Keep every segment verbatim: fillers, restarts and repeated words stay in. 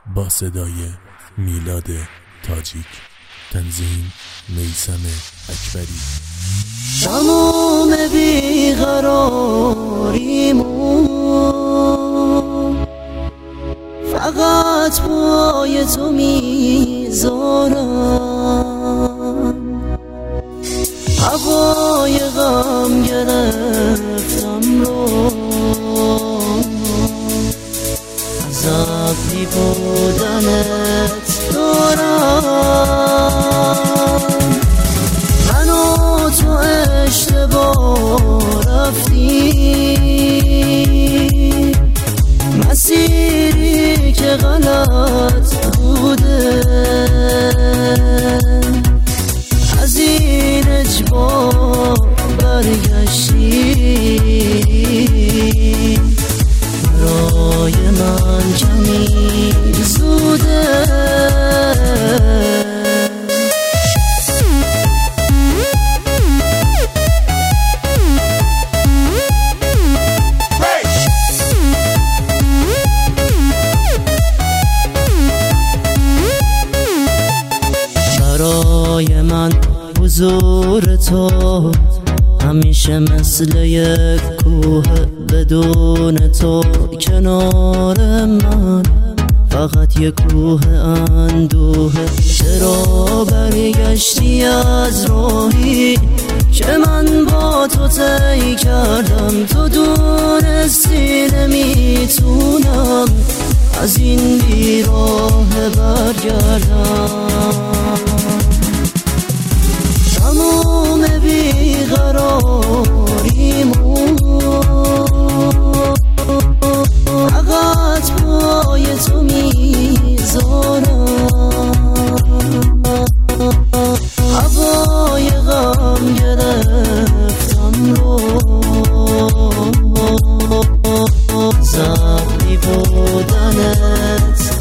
با صدای میلاد تاجیک، تنظیم میثم اکبری. تمام بیقراریمون فقط پای تو میذارم، هوای غم گرفتم رو از ابری بودنت دارم. من و تو اشتباه رفتیم، مسیری که غلط بوده از این اجبار برگشتیم. برای من کمی زوده، برای من حضور تو همیشه مثل یک کوه، بدون تو کنار من فقط یک کوه اندوه. چرا برگشتی از راهی که من با تو طی کردم؟ تو دونستی نمیتونم از این بیراه برگردم. تمام بیقراریمون فقط پای تو میذارم، هوای غم گرفتم رو زبری بودنت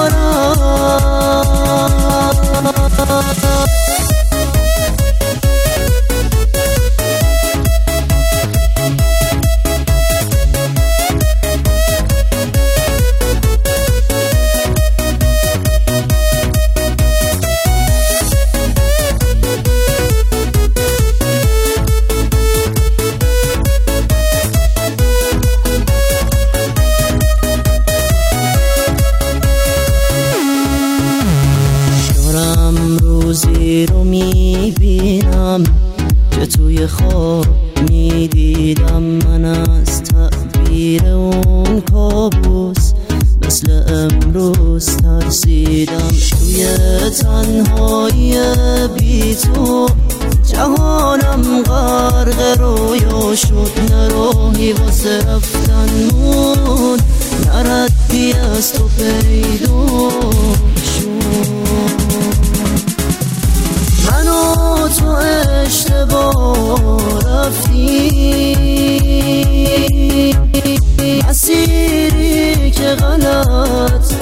دارم. روزی رو میبینم که توی خواب میدیدم من از تعبیر اون کابوس، مثل امروز ترسیدم. توی تنهایی بی تو جهانم غرق رویا شد، نه راهی واسه رفتن بود، نه ردی از تو پیدا شد. من و تو اشتباه رفتیم، مسیری که غلط